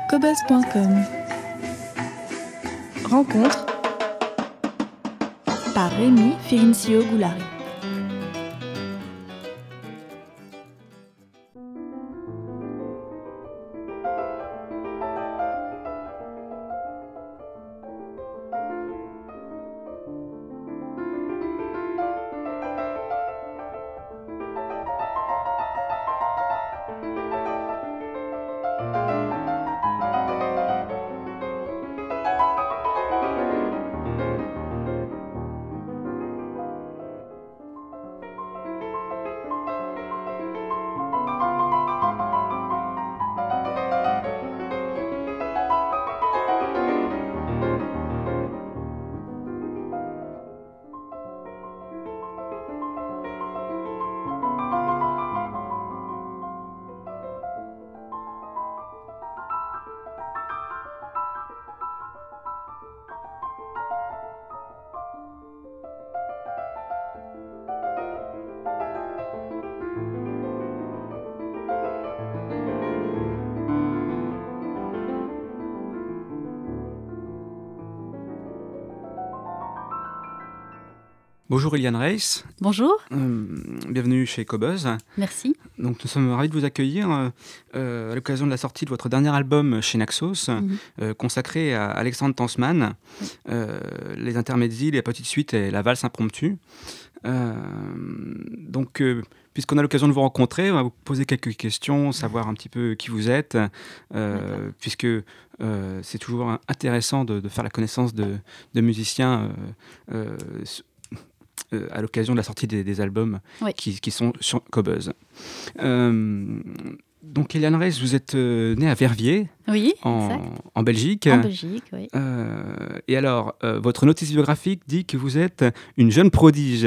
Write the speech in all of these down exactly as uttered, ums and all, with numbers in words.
cobuzz point com. Rencontre par Rémi Firincio-Goulary. Bonjour Eliane Reiss. Bonjour. Euh, bienvenue chez Cobuzz. Merci. Donc nous sommes ravis de vous accueillir euh, euh, à l'occasion de la sortie de votre dernier album chez Naxos, mm-hmm. euh, consacré à Alexandre Tansman, oui. euh, les intermédiaires, la petite suite et la valse impromptue. Euh, donc, euh, puisqu'on a l'occasion de vous rencontrer, on va vous poser quelques questions, savoir un petit peu qui vous êtes, euh, puisque euh, c'est toujours intéressant de, de faire la connaissance de, de musiciens euh, euh, Euh, à l'occasion de la sortie des, des albums oui. qui, qui sont sur Cobuzz. Euh, donc, Eliane Reiss, vous êtes euh, née à Verviers, oui, en, en Belgique. En Belgique, oui. Euh, et alors, euh, votre notice biographique dit que vous êtes une jeune prodige.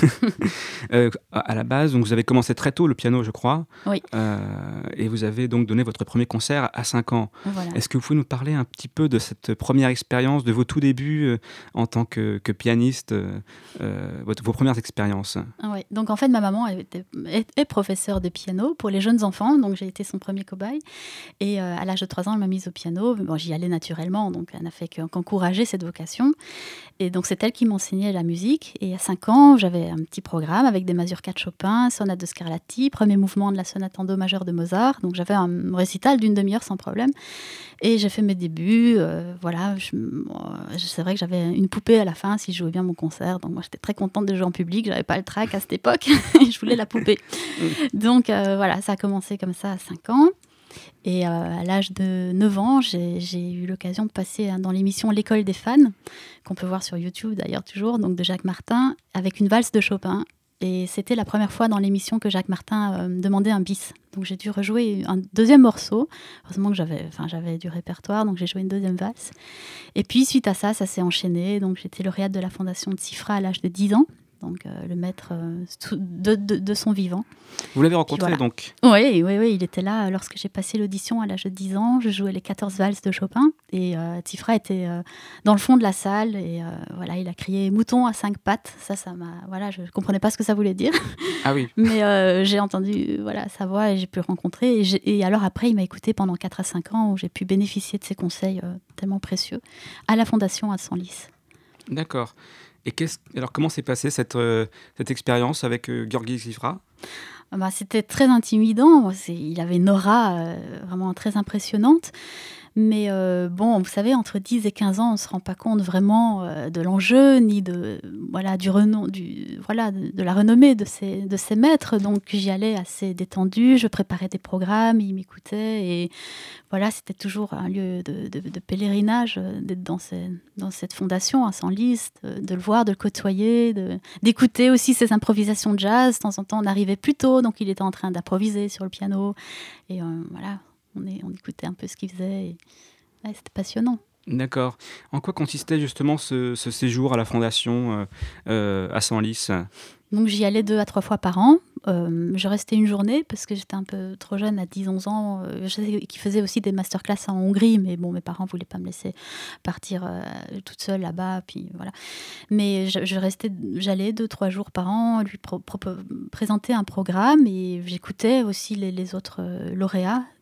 euh, à la base, donc, vous avez commencé très tôt le piano, je crois. Oui. Euh, et vous avez donc donné votre premier concert à cinq ans. Voilà. Est-ce que vous pouvez nous parler un petit peu de cette première expérience, de vos tout débuts euh, en tant que, que pianiste, euh, euh, votre, vos premières expériences? Ah ouais. Donc, en fait, ma maman était, est, est professeure de piano pour les jeunes enfants. Donc, j'ai été son premier cobaye. Et euh, à l'âge de trois ans, elle m'a mise au piano. Bon, j'y allais naturellement, donc elle n'a fait qu'encourager cette vocation. Et donc, c'est elle qui m'enseignait la musique. Et à cinq ans, j'avais un petit programme avec des mazurkas de Chopin, sonate de Scarlatti, premier mouvement de la sonate en do majeur de Mozart. Donc, j'avais un récital d'une demi-heure sans problème. Et j'ai fait mes débuts. Euh, voilà, je, euh, c'est vrai que j'avais une poupée à la fin si je jouais bien mon concert. Donc, moi, j'étais très contente de jouer en public. J'avais pas le trac à cette époque. Je voulais la poupée. Donc, euh, voilà, ça a commencé comme ça à cinq ans. Et euh, à l'âge de neuf ans, j'ai, j'ai eu l'occasion de passer dans l'émission L'école des fans, qu'on peut voir sur YouTube d'ailleurs toujours, donc de Jacques Martin, avec une valse de Chopin. Et c'était la première fois dans l'émission que Jacques Martin euh, me demandait un bis. Donc j'ai dû rejouer un deuxième morceau. Heureusement que j'avais, enfin, j'avais du répertoire, donc j'ai joué une deuxième valse. Et puis suite à ça, ça s'est enchaîné. Donc j'étais lauréate de la fondation de CIFRA à l'âge de dix ans. Donc euh, le maître euh, de, de, de son vivant. Vous l'avez rencontré voilà. donc? Oui, oui, oui, il était là lorsque j'ai passé l'audition à l'âge de dix ans. Je jouais les quatorze valses de Chopin et euh, Tifra était euh, dans le fond de la salle et euh, voilà, il a crié « mouton à cinq pattes ». Ça, ça m'a, voilà, je ne comprenais pas ce que ça voulait dire. Ah oui. Mais euh, j'ai entendu voilà, sa voix et j'ai pu le rencontrer. Et, j'ai, et alors après, il m'a écouté pendant quatre à cinq ans où j'ai pu bénéficier de ses conseils euh, tellement précieux à la Fondation à Senlis. D'accord. Et qu'est-ce, alors comment s'est passée cette, euh, cette expérience avec euh, Gheorghi Cifra? Bah, c'était très intimidant. C'est, il avait une aura euh, vraiment très impressionnante. Mais euh, bon, vous savez, entre dix et quinze ans, on ne se rend pas compte vraiment euh, de l'enjeu, ni de, voilà, du renom, du, voilà, de, de la renommée de ces, de ces maîtres. Donc, j'y allais assez détendue. Je préparais des programmes, ils m'écoutaient. Et voilà, c'était toujours un lieu de, de, de pèlerinage euh, d'être dans, ces, dans cette fondation à Senlis, de, de le voir, de le côtoyer, de, d'écouter aussi ses improvisations de jazz. De temps en temps, on arrivait plus tôt, donc il était en train d'improviser sur le piano. Et euh, voilà. On, est, on écoutait un peu ce qu'il faisait et ouais, c'était passionnant. D'accord. En quoi consistait justement ce, ce séjour à la Fondation euh, euh, à Senlis? Donc j'y allais deux à trois fois par an. Euh, je restais une journée parce que j'étais un peu trop jeune, à dix onze ans. Euh, je sais qu'ils faisaient aussi des masterclass en Hongrie, mais bon, mes parents ne voulaient pas me laisser partir euh, toute seule là-bas. Puis, voilà. Mais je, je restais, j'allais deux, trois jours par an lui pro- pro- présenter un programme et j'écoutais aussi les, les autres lauréats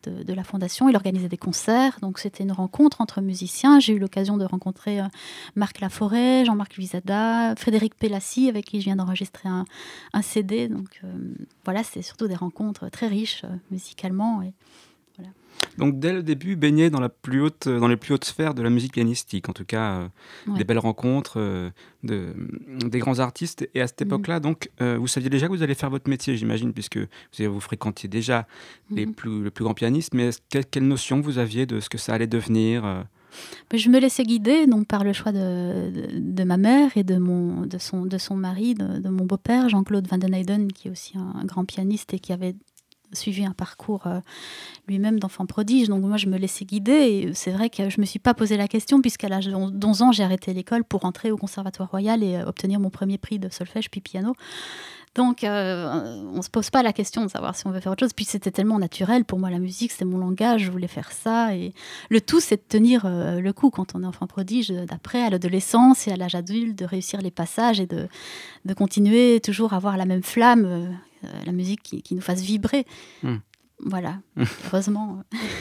de, de la Fondation. Il organisait des concerts, donc c'était une rencontre entre musiciens. J'ai eu l'occasion de rencontrer euh, Marc Laforêt, Jean-Marc Luisada, Frédéric Pélassi, avec qui je viens d'enregistrer un, un C D. Donc euh, voilà, c'est surtout des rencontres très riches euh, musicalement. Et voilà. Donc dès le début, baigné dans, la plus haute, dans les plus hautes sphères de la musique pianistique, en tout cas euh, Ouais. des belles rencontres, euh, de, des grands artistes. Et à cette Mhm. époque-là, donc, euh, vous saviez déjà que vous alliez faire votre métier, j'imagine, puisque vous, vous fréquentiez déjà les Mhm. plus, le plus grands pianistes. Mais quelle, quelle notion vous aviez de ce que ça allait devenir euh Je me laissais guider donc, par le choix de, de, de ma mère et de, mon, de, son, de son mari, de, de mon beau-père, Jean-Claude Van den Eyden, qui est aussi un, un grand pianiste et qui avait suivi un parcours euh, lui-même d'enfant prodige. Donc moi, je me laissais guider. Et c'est vrai que je ne me suis pas posé la question, puisqu'à l'âge d'onze ans, j'ai arrêté l'école pour entrer au Conservatoire Royal et euh, obtenir mon premier prix de solfège puis piano. Donc, euh, on ne se pose pas la question de savoir si on veut faire autre chose. Puis c'était tellement naturel. Pour moi, la musique, c'était mon langage. Je voulais faire ça. Et le tout, c'est de tenir euh, le coup quand on est enfant prodige, d'après, à l'adolescence et à l'âge adulte, de réussir les passages et de, de continuer toujours à avoir la même flamme, euh, la musique qui, qui nous fasse vibrer. Mmh. Voilà. Heureusement,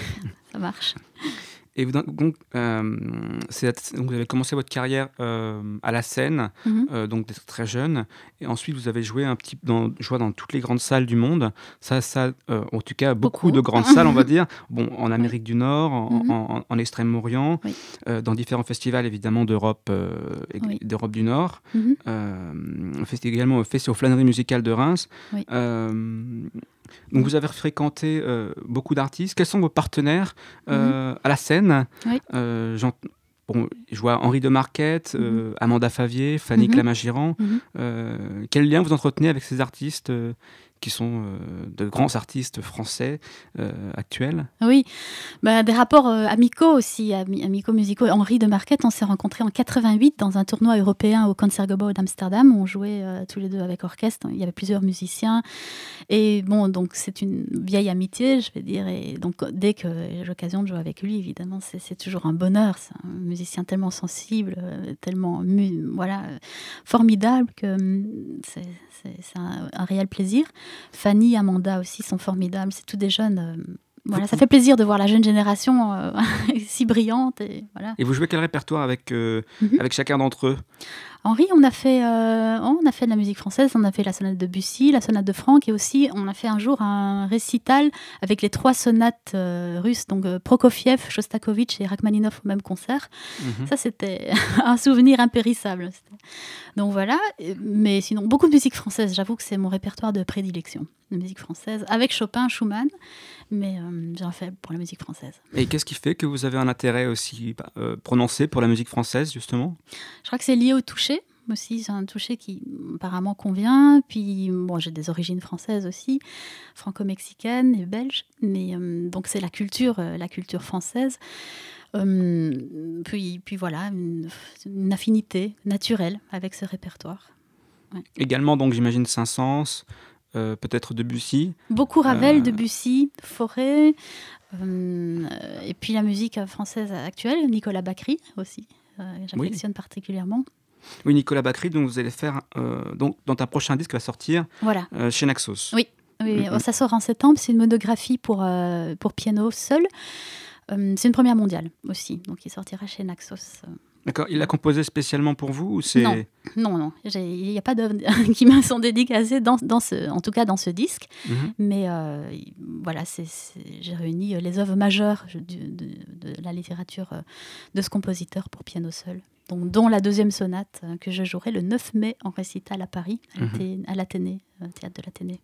ça marche. Et vous, donc, euh, c'est, donc, vous avez commencé votre carrière euh, à la scène, Mm-hmm. euh, donc d'être très jeune, et ensuite vous avez joué un petit, dans, joué dans toutes les grandes salles du monde. Ça, ça, euh, en tout cas, beaucoup, beaucoup de grandes salles, on va dire. Bon, en Amérique oui. du Nord, en, mm-hmm. en, en, en Extrême-Orient, oui. euh, dans différents festivals évidemment d'Europe, euh, et, oui. d'Europe du Nord. Mm-hmm. Euh, également au Festival Flânerie musicale de Reims. Oui. Euh, Donc vous avez fréquenté euh, beaucoup d'artistes. Quels sont vos partenaires euh, mmh. à la scène? Oui. euh, bon, Je vois Henri de Marquette, euh, mmh. Amanda Favier, Fanny mmh. Clamart-Girand. Mmh. Euh, quel lien vous entretenez avec ces artistes euh, qui sont euh, de grands artistes français euh, actuels? Oui, bah, des rapports euh, amicaux aussi, am- amicaux musicaux. Henri de Marquette, on s'est rencontrés en quatre-vingt-huit dans un tournoi européen au Concertgebouw d'Amsterdam. On jouait euh, tous les deux avec orchestre. Il y avait plusieurs musiciens. Et bon, donc c'est une vieille amitié, je vais dire. Et donc dès que j'ai l'occasion de jouer avec lui, évidemment, c'est, c'est toujours un bonheur. C'est un musicien tellement sensible, euh, tellement mu- voilà, euh, formidable que c'est, c'est, c'est un, un réel plaisir. Fanny, Amanda aussi sont formidables. C'est tous des jeunes. Euh, voilà, ça fait plaisir de voir la jeune génération euh, si brillante. Et, voilà. Et vous jouez quel répertoire avec, euh, mm-hmm. avec chacun d'entre eux? Henri, on a fait, euh, on a fait de la musique française, on a fait la sonate de Bussy, la sonate de Franck, et aussi on a fait un jour un récital avec les trois sonates euh, russes, donc euh, Prokofiev, Shostakovich et Rachmaninov au même concert. Mm-hmm. Ça, c'était un souvenir impérissable. C'était... Donc voilà, mais sinon, beaucoup de musique française, j'avoue que c'est mon répertoire de prédilection, de musique française, avec Chopin, Schumann, mais euh, j'ai un faible pour la musique française. Et qu'est-ce qui fait que vous avez un intérêt aussi euh, prononcé pour la musique française, justement? Je crois que c'est lié au toucher. Aussi, c'est un toucher qui apparemment convient. Puis, bon, j'ai des origines françaises aussi, franco-mexicaines et belges. Mais euh, donc, c'est la culture, euh, la culture française. Euh, puis, puis voilà, une, une affinité naturelle avec ce répertoire. Ouais. Également, donc, j'imagine Saint-Saëns, euh, peut-être Debussy. Beaucoup Ravel, euh... Debussy, Fauré. Euh, et puis la musique française actuelle, Nicolas Bacri aussi. Euh, j'affectionne oui. particulièrement. Oui, Nicolas Bacri, donc vous allez faire euh, donc dans un prochain disque qui va sortir voilà. euh, chez Naxos. Oui, oui, oui. Mm-hmm. Ça sort en septembre. C'est une monographie pour euh, pour piano seul. Euh, c'est une première mondiale aussi, donc il sortira chez Naxos. D'accord. Il l'a composé spécialement pour vous ou c'est... Non, non, non. Il n'y a pas d'œuvres qui me sont dédicacées dans, dans ce, en tout cas dans ce disque. Mm-hmm. Mais euh, voilà, c'est, c'est, j'ai réuni les œuvres majeures de, de, de la littérature de ce compositeur pour piano seul. Donc, dont la deuxième sonate que je jouerai le neuf mai en récital à Paris, mm-hmm. à l'Athénée, au théâtre de l'Athénée.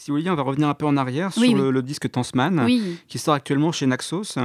si vous voulez, on va revenir un peu en arrière Oui, sur oui. le, le disque Tanzman, Oui. qui sort actuellement chez Naxos.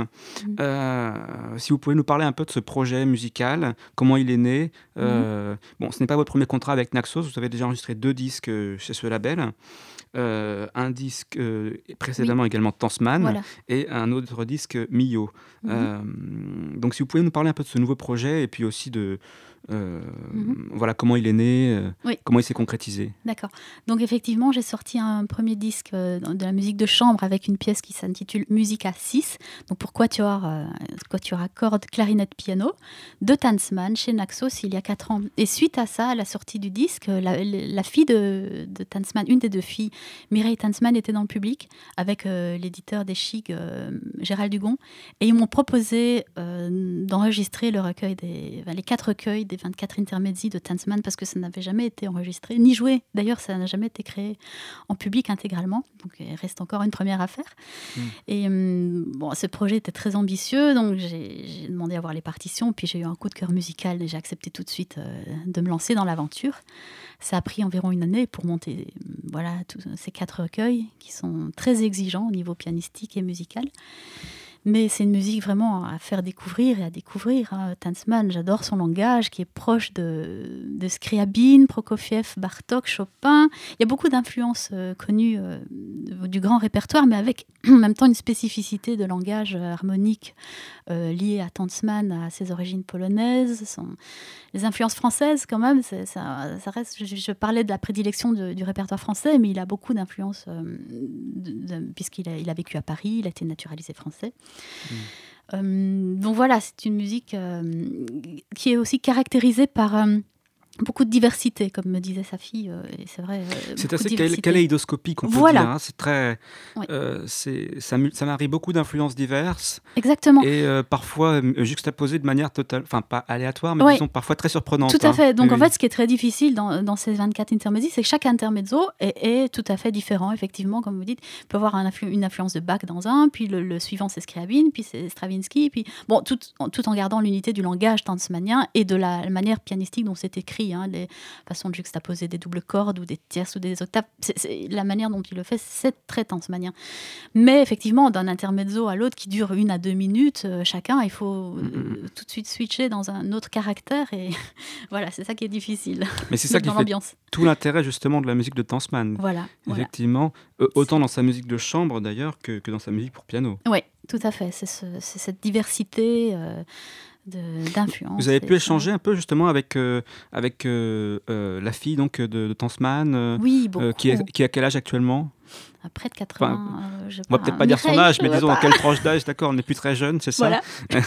Euh, si vous pouvez nous parler un peu de ce projet musical, comment il est né. Euh, bon, ce n'est pas votre premier contrat avec Naxos, vous avez déjà enregistré deux disques chez ce label. Euh, un disque euh, précédemment également Tanzman Voilà. et un autre disque Mio. Mhm. Euh, donc si vous pouvez nous parler un peu de ce nouveau projet et puis aussi de euh, Mhm. voilà comment il est né, euh, Oui. comment il s'est concrétisé. D'accord. Donc effectivement, j'ai sorti un premier disque euh, de la musique de chambre avec une pièce qui s'intitule Musica six, donc pour quatuor, euh, quatuor à cordes, clarinette, piano, de Tanzman chez Naxos il y a quatre ans. Et suite à ça, à la sortie du disque, la, la fille de, de Tanzman, une des deux filles, Mireille Tanzman, était dans le public avec euh, l'éditeur des Chigs, euh, Gérald Dugon, et ils m'ont proposé euh, d'enregistrer le recueil des, enfin, les quatre recueils des vingt-quatre intermezzi de Tanzman parce que ça n'avait jamais été enregistré, ni joué. D'ailleurs, ça n'a jamais été créé en public intégralement, donc il reste encore une première affaire. Mmh. Et hum, bon, ce projet était très ambitieux, donc j'ai, j'ai demandé à voir les partitions, puis j'ai eu un coup de cœur musical et j'ai accepté tout de suite euh, de me lancer dans l'aventure. Ça a pris environ une année pour monter voilà, tous ces quatre recueils qui sont très exigeants au niveau pianistique et musical. Mais c'est une musique vraiment à faire découvrir et à découvrir. Hein. Tanzman, j'adore son langage qui est proche de, de Scriabine, Prokofiev, Bartók, Chopin. Il y a beaucoup d'influences euh, connues euh, du grand répertoire, mais avec en même temps une spécificité de langage euh, harmonique euh, liée à Tanzman, à ses origines polonaises. Son... Les influences françaises, quand même, c'est, ça, ça reste. Je, je parlais de la prédilection de, du répertoire français, mais il a beaucoup d'influences, euh, de, de, puisqu'il a, il a vécu à Paris, il a été naturalisé français. Mmh. Euh, donc voilà, c'est une musique euh, qui est aussi caractérisée par euh, beaucoup de diversité, comme me disait sa fille, euh, et c'est vrai. Euh, c'est assez kaléidoscopique, on peut voilà. dire. Hein, c'est très, oui. euh, c'est, ça, ça marie beaucoup d'influences diverses. Exactement. Et euh, parfois euh, juxtaposées de manière totale, enfin pas aléatoire, mais oui. disons parfois très surprenante. Tout à fait. Donc hein. en oui. fait, ce qui est très difficile dans, dans ces vingt-quatre intermezzi, c'est que chaque intermezzo est, est tout à fait différent. Effectivement, comme vous dites, il peut avoir un influ- une influence de Bach dans un, puis le, le suivant c'est Scriabine, puis c'est Stravinsky, puis bon, tout, tout en gardant l'unité du langage tanzmanien et de la manière pianistique dont c'est écrit. Hein, les façon de juxtaposer des doubles cordes ou des tierces ou des octaves. C'est, c'est, la manière dont il le fait, c'est très tanzmanien. Mais effectivement, d'un intermezzo à l'autre qui dure une à deux minutes, euh, chacun, il faut euh, tout de suite switcher dans un autre caractère. Et voilà, c'est ça qui est difficile. Mais c'est ça qui fait l'ambiance. Tout l'intérêt justement de la musique de Tanzman. Voilà. Effectivement, voilà. Euh, autant dans sa musique de chambre d'ailleurs que, que dans sa musique pour piano. Oui, tout à fait. C'est, ce, c'est cette diversité... Euh, De, d'influence. Vous avez pu échanger ça. un peu justement avec, euh, avec euh, euh, la fille donc, de, de Tanzman, euh, oui, beaucoup. Euh, qui, est, qui a quel âge actuellement? À près de quatre-vingts. Enfin, euh, je on va peut-être pas dire son âge, mais disons dans quelle tranche d'âge, d'accord, on n'est plus très jeune, c'est ça. Voilà.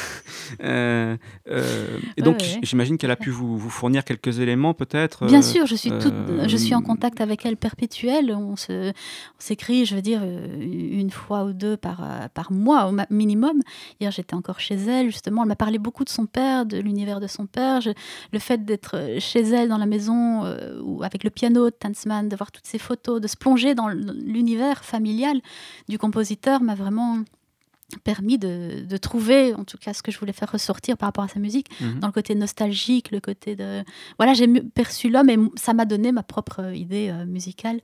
euh, euh, Et donc, ouais, ouais. j'imagine qu'elle a pu vous, vous fournir quelques éléments, peut-être. Bien sûr, je suis, euh, toute, je suis en contact avec elle perpétuel. On, se, on s'écrit, je veux dire, une fois ou deux par, par mois au minimum. Hier, j'étais encore chez elle, justement. Elle m'a parlé beaucoup de son père, de l'univers de son père. Je, le fait d'être chez elle, dans la maison, euh, ou avec le piano de Tanzman, de voir toutes ces photos, de se plonger dans l'univers familial du compositeur m'a vraiment permis de, de trouver, en tout cas, ce que je voulais faire ressortir par rapport à sa musique, mmh. dans le côté nostalgique, le côté de... Voilà, j'ai perçu l'homme et ça m'a donné ma propre idée euh, musicale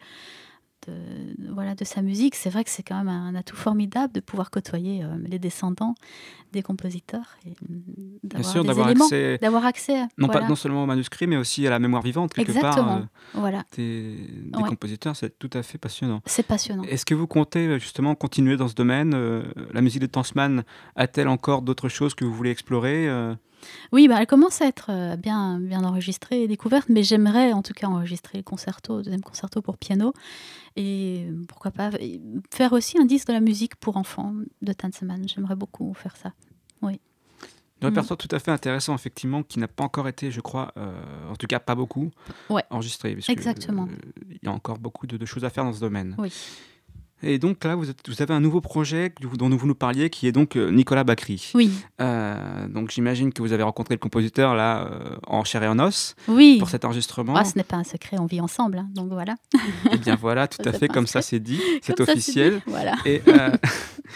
de, voilà, de sa musique. C'est vrai que c'est quand même un atout formidable de pouvoir côtoyer euh, les descendants des compositeurs et d'avoir Bien sûr, des d'avoir éléments, accès, d'avoir accès non, voilà. pas, non seulement au manuscrit, mais aussi à la mémoire vivante, quelque Exactement. part, euh, voilà. des, des ouais. compositeurs. C'est tout à fait passionnant. C'est passionnant. Est-ce que vous comptez justement continuer dans ce domaine? euh, La musique de Tanzman a-t-elle encore d'autres choses que vous voulez explorer? euh... Oui, bah, elle commence à être euh, bien, bien enregistrée et découverte, mais j'aimerais en tout cas enregistrer le concerto, le deuxième concerto pour piano, et pourquoi pas faire aussi un disque de la musique pour enfants de Tanzman. J'aimerais beaucoup faire ça, oui. Un répertoire mmh. tout à fait intéressant, effectivement, qui n'a pas encore été, je crois, euh, en tout cas pas beaucoup, ouais. enregistré. Parce Exactement. Il euh, y a encore beaucoup de, de choses à faire dans ce domaine. Oui. Et donc là, vous, êtes, vous avez un nouveau projet dont vous nous parliez, qui est donc euh, Nicolas Bacri. Oui. Euh, donc j'imagine que vous avez rencontré le compositeur là euh, en chair et en os oui. pour cet enregistrement. Ah, ce n'est pas un secret, on vit ensemble, hein, donc voilà. Eh bien voilà, tout à fait, comme ça c'est dit, c'est comme officiel. Ça, c'est dit. Voilà. Et, euh,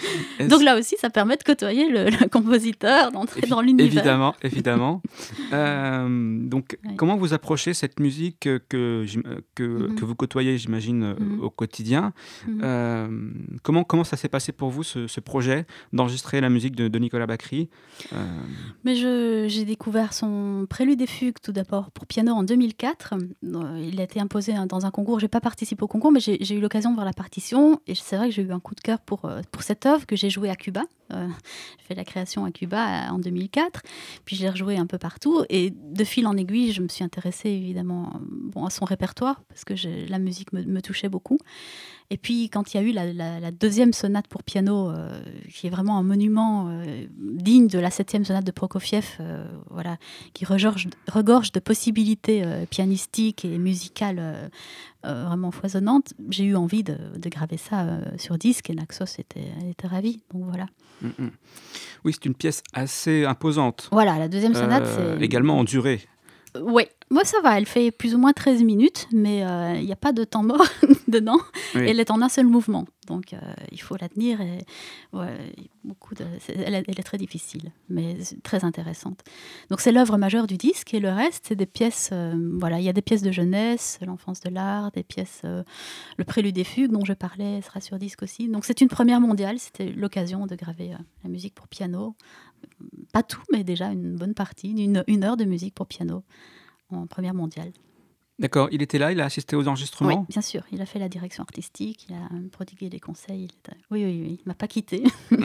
Donc là aussi, ça permet de côtoyer le, le compositeur, d'entrer Évi- dans l'univers. Évidemment, évidemment. euh, donc, Ouais. comment vous approchez cette musique que, que, que, Mhm. que vous côtoyez, j'imagine, Mhm. au quotidien? Mhm. euh, comment, comment ça s'est passé pour vous, ce, ce projet d'enregistrer la musique de, de Nicolas Bacri? euh... Mais je, j'ai découvert son Prélude et Fugue tout d'abord pour piano en deux mille quatre. Euh, Il a été imposé dans un concours. Je n'ai pas participé au concours, mais j'ai, j'ai eu l'occasion de voir la partition. Et c'est vrai que j'ai eu un coup de cœur pour, euh, pour cette œuvre que j'ai jouée à Cuba. Euh, j'ai fait la création à Cuba euh, en deux mille quatre. Puis je l'ai rejouée un peu partout. Et de fil en aiguille, je me suis intéressée évidemment bon, à son répertoire, parce que j'ai, la musique me, me touchait beaucoup. Et puis, quand il y a eu la, la, la deuxième sonate pour piano, euh, qui est vraiment un monument euh, digne de la septième sonate de Prokofiev, euh, voilà, qui regorge, regorge de possibilités euh, pianistiques et musicales euh, euh, vraiment foisonnantes, j'ai eu envie de, de graver ça euh, sur disque, et Naxos était, était ravie. Donc voilà. Mm-hmm. Oui, c'est une pièce assez imposante. Voilà, la deuxième sonate, euh, c'est... Également en durée. Oui, moi ça va, elle fait plus ou moins treize minutes, mais il euh, n'y a pas de temps mort dedans, oui. Et elle est en un seul mouvement, donc euh, il faut la tenir, et ouais, beaucoup de, c'est, elle, elle est très difficile, mais très intéressante. Donc c'est l'œuvre majeure du disque, et le reste c'est des pièces, euh, voilà, il y a des pièces de jeunesse, l'enfance de l'art, des pièces, euh, le Prélude et Fugue dont je parlais sera sur disque aussi, donc c'est une première mondiale, c'était l'occasion de graver euh, la musique pour piano. Pas tout, mais déjà une bonne partie, une, une heure de musique pour piano en première mondiale. D'accord, il était là, il a assisté aux enregistrements? Oui, bien sûr, il a fait la direction artistique, il a prodigué des conseils. Il était... Oui, oui, oui, il ne m'a pas quitté.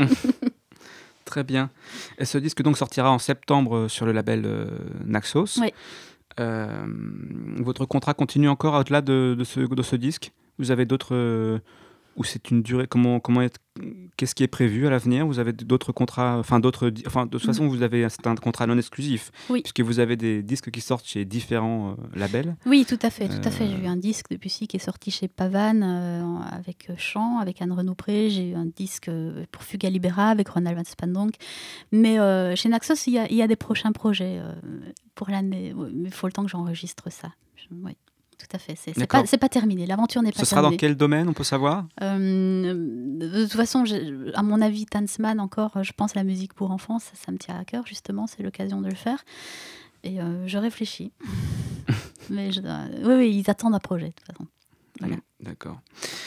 Très bien. Et ce disque donc sortira en septembre sur le label euh, Naxos. Oui. Euh, votre contrat continue encore au-delà de, de, ce, de ce disque? Vous avez d'autres... Euh, ou c'est une durée, comment, comment est, qu'est-ce qui est prévu à l'avenir? Vous avez d'autres contrats, enfin d'autres, enfin de toute façon vous avez c'est un contrat non exclusif, oui. puisque vous avez des disques qui sortent chez différents euh, labels. Oui, tout à fait, tout euh... à fait. J'ai eu un disque de Debussy qui est sorti chez Pavane euh, avec chant, avec Anne Renoupré. J'ai eu un disque pour Fuga Libera avec Ronald Van Spandonk. Mais euh, chez Naxos, il y, a, il y a des prochains projets euh, pour l'année. Il faut le temps que j'enregistre ça. Je, oui. Tout à fait, c'est, c'est, pas, c'est pas terminé, l'aventure n'est pas terminée. Ce sera terminée. dans quel domaine, on peut savoir? euh, De toute façon, à mon avis, Tanzmann, encore, je pense à la musique pour enfants, ça, ça me tient à cœur, justement, c'est l'occasion de le faire. Et euh, je réfléchis. Mais je, euh, oui, oui, ils attendent un projet, de toute façon. Voilà. Mmh, d'accord.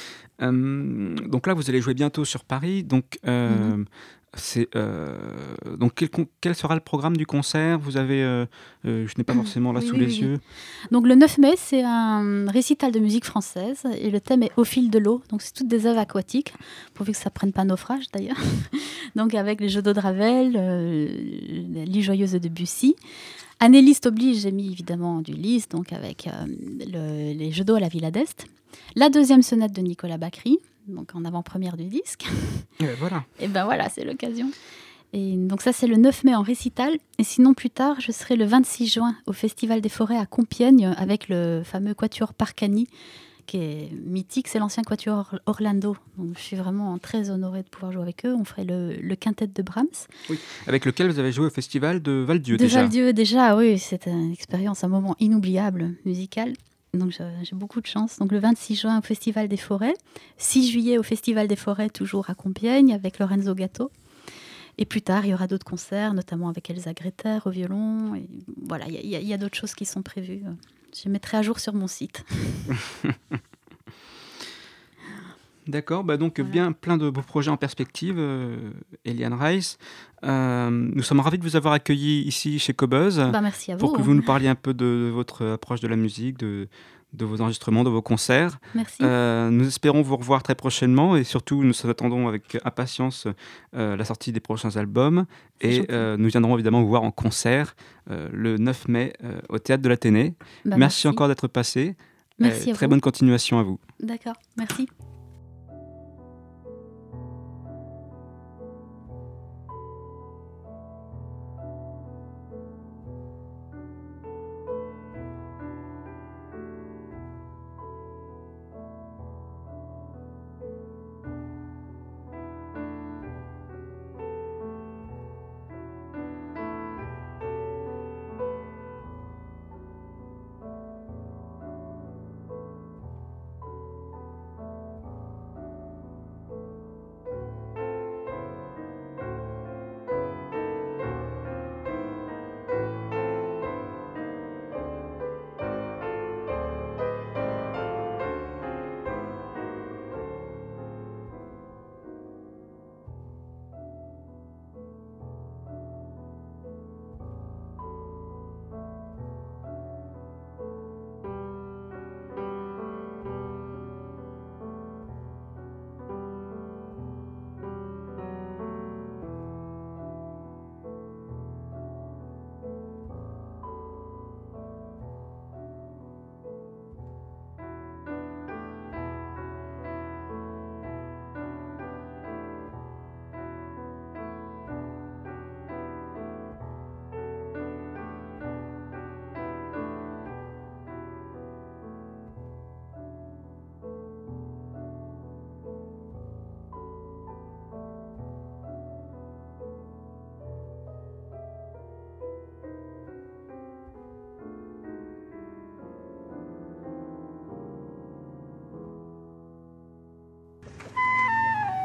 Euh, donc là, vous allez jouer bientôt sur Paris, donc... Euh, mm-hmm. C'est, euh, donc quel, quel sera le programme du concert? Vous avez, euh, euh, je n'ai pas forcément là oui, sous oui, les oui. yeux. Donc le neuf mai, c'est un récital de musique française et le thème est Au fil de l'eau. Donc c'est toutes des œuvres aquatiques, pourvu que ça prenne pas naufrage d'ailleurs. Donc avec les jeux d'eau de Ravel, euh, l'île joyeuse de Debussy. Année Liszt oblige, j'ai mis évidemment du Liszt, donc avec euh, le, les jeux d'eau à la Villa d'Est. La deuxième sonate de Nicolas Bacri, donc en avant-première du disque. Et ben voilà. Et ben voilà, c'est l'occasion. Et donc ça, c'est le neuf mai en récital. Et sinon, plus tard, je serai le vingt-six juin au Festival des Forêts à Compiègne avec le fameux quatuor Parcani, qui est mythique. C'est l'ancien quatuor Orlando. Donc je suis vraiment très honorée de pouvoir jouer avec eux. On ferait le, le quintet de Brahms. Oui, avec lequel vous avez joué au Festival de Val-Dieu de déjà. De Val-Dieu déjà, oui. C'était une expérience, un moment inoubliable musical. Donc j'ai beaucoup de chance. Donc le vingt-six juin au Festival des Forêts, six juillet au Festival des Forêts toujours à Compiègne avec Lorenzo Gatto. Et plus tard, il y aura d'autres concerts, notamment avec Elsa Greter au violon. Et voilà, il y, y, y a d'autres choses qui sont prévues. Je mettrai à jour sur mon site. D'accord, bah donc voilà. Bien plein de beaux projets en perspective, euh, Eliane Reiss. Euh, nous sommes ravis de vous avoir accueilli ici chez Cobuzz. Bah, merci à vous. Pour que vous nous parliez un peu de votre approche de la musique, de, de vos enregistrements, de vos concerts. Merci. Euh, nous espérons vous revoir très prochainement et surtout nous attendons avec impatience euh, la sortie des prochains albums. C'est et euh, nous viendrons évidemment vous voir en concert euh, le neuf mai euh, au Théâtre de l'Athénée. Bah, merci, merci encore d'être passé. Merci euh, à Très vous. bonne continuation à vous. D'accord, merci.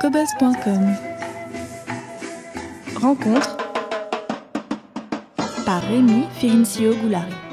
cobuzz point com. Rencontre par Rémi Firincio Goulari.